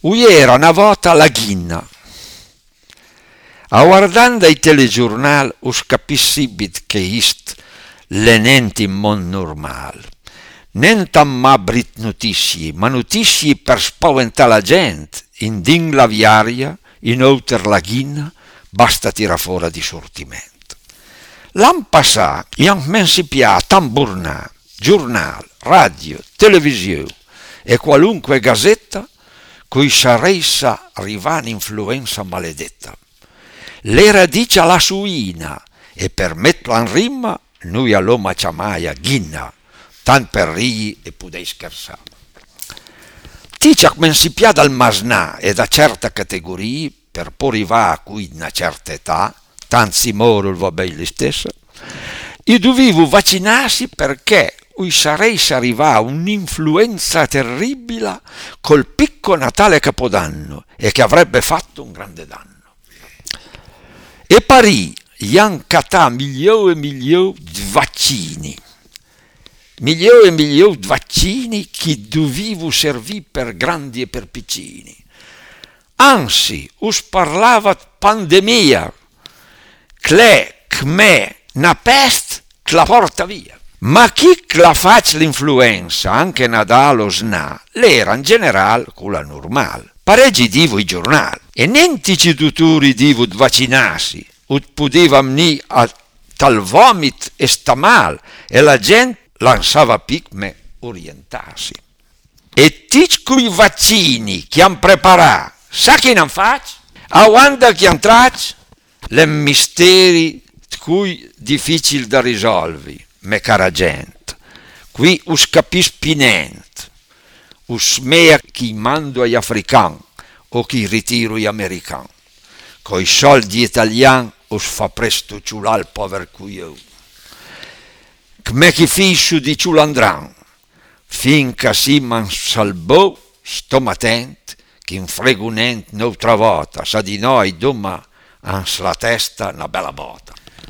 Era una volta la ghinna. A guardando i telegiornali us capissibit che ist l'enent in mon normal. Nentam ma brit notizie, ma notizie per spaventare la gente. In din la viaria, in outer la ghinna, basta tirar fuori di sortimento. L'an passat, iam mensipia tamburnà, giornal, radio, televisione e qualunque gazzetta cui sareissa arriva un'influenza maledetta. L'era dice la suina e per metterla in rima noi all'oma chiamaia ghinna, tant per rii e pudei scherzare. Ticciac mensipia dal masnà e da certa categoria per poi arrivare a cui una certa età, tanzi moro va bene lo stesso, io dovevo vaccinarsi perché sareisse arrivata un'influenza terribile col picco Natale Capodanno e che avrebbe fatto un grande danno. E Parì gli han catà milioni e milioni di vaccini. Milioni e milioni di vaccini che dovevo servire per grandi e per piccini. Anzi, us parlava pandemia, come una peste che la porta via. Ma chi la faccia l'influenza, anche Nadal o Sna, l'era in generale quella normale. Pareggi divo i giornali, e nentici dottori divo vaccinarsi, ut poteva venire a tal vomit e sta mal, e la gente lanciava picme orientarsi. E tic quei vaccini che han preparato, sa chi non faccia? A quando che han traccia? Le misteri cui difficili da risolvere, me cara gente. Qui us capis pinent, us mea chi mando agli africani o chi ritiro gli americani. Coi soldi italiani us fa presto ciulà il povero cuiò. Come chi fiscio di ciulandran, finché si man salvò, stom attent, che in fregunent un'altra volta, sa di noi domma ans la testa una bella bota.